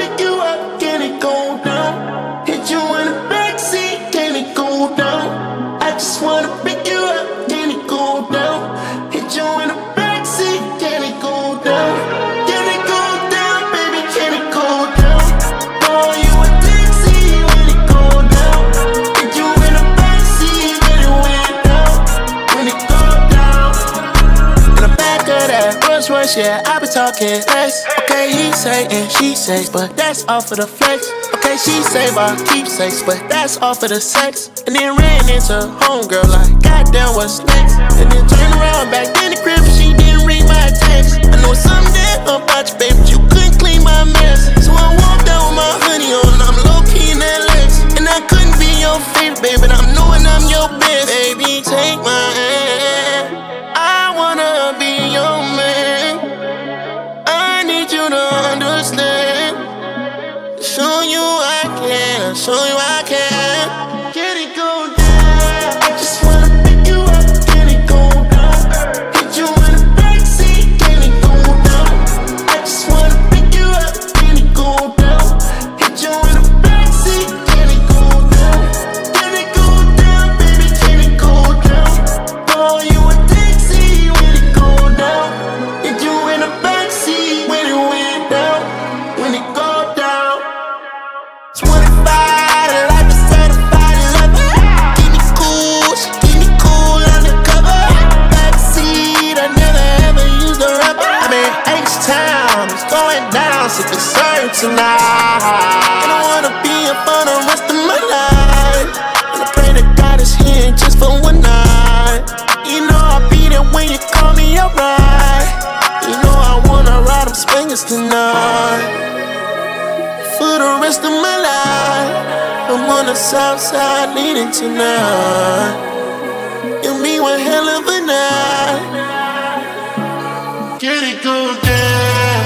pick you up, can it go down? Hit you in the backseat, can it go down? I just wanna pick you up, can it go down? Hit you in the backseat, can it go down? Can it go down, baby, can it go down? Boy, you a taxi when it go down. Hit you in the backseat when it went down. When it go down. In the back of that Rolls Royce, yeah, I be talking X. Okay, he say and she says, but that's all for the flex. Okay, she say about keepsakes, but that's all for the sex. And then ran into homegirl like, goddamn, what's next? And then turned around back in the crib, she didn't read my text. I know someday about you, baby, but you couldn't clean my mess. So I walked out with my honey on, I'm low-key in that Lex. And I couldn't be your favorite, baby, but I'm knowing I'm your best. Baby, take my hand, I wanna be your man. I need you to understand. Show you I can, show you I can. Can it go down? I just wanna pick you up, can it go down? Hit you in the backseat, can it go down? I just wanna pick you up, can it go down? Hit you in the backseat, can it go down? Can it go down, baby, can it go down? Boy, you a taxi when it go down. Hit you in the backseat when it went down. When it go down. 25, life is certified lover. Keep me cool, she keep me cool undercover. Backseat, I never ever used a rubber. I'm in H-Town, it's going down, sipping syrup tonight. I don't wanna be up for the rest of my life. And I pray to God is here just for one night. You know I'll be there when you call me up right. You know I wanna ride them swingers tonight. For the rest of my life, I'm on the south side leaning tonight. It'll be one hell of a night. Can it go down?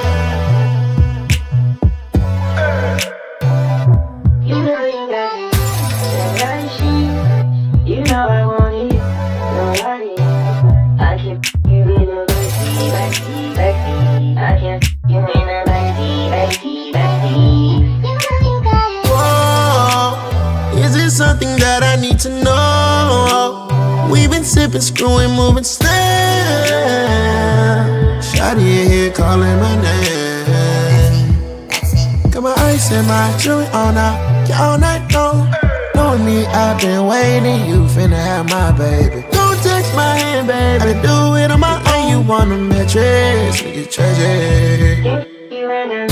You know you got it, you got it, shit. You know I want it, nobody. I can you in a backseat, backseat, backseat. I can you in a backseat, backseat, backseat. You know you got it. Whoa, is it something that I need to know? We've been sipping, screwing, moving slow. Shawty here calling my name. Got my ice and my jewelry on out, yeah, all night long. Knowing me, I've been waiting. You finna have my baby. Don't touch my hand, baby. I can do it on my own. You want a mattress, we can treasure. You in a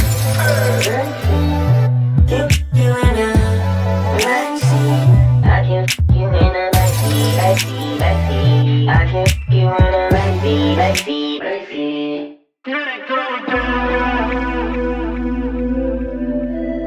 backseat, you in a backseat. I can you in a backseat, backseat, backseat. I can